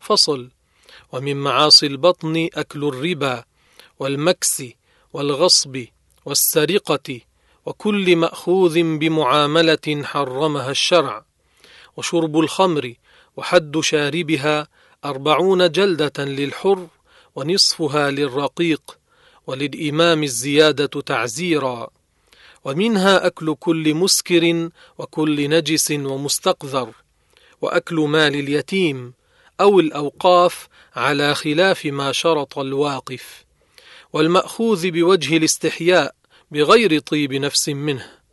فصل. ومن معاصي البطن أكل الربا والمكس والغصب والسرقة وكل مأخوذ بمعاملة حرمها الشرع، وشرب الخمر وحد شاربها 40 جلدة للحر ونصفها للرقيق، وللإمام الزيادة تعزيرا. ومنها أكل كل مسكر وكل نجس ومستقذر، وأكل مال اليتيم أو الأوقاف على خلاف ما شرط الواقف، والمأخوذ بوجه الاستحياء بغير طيب نفس منه،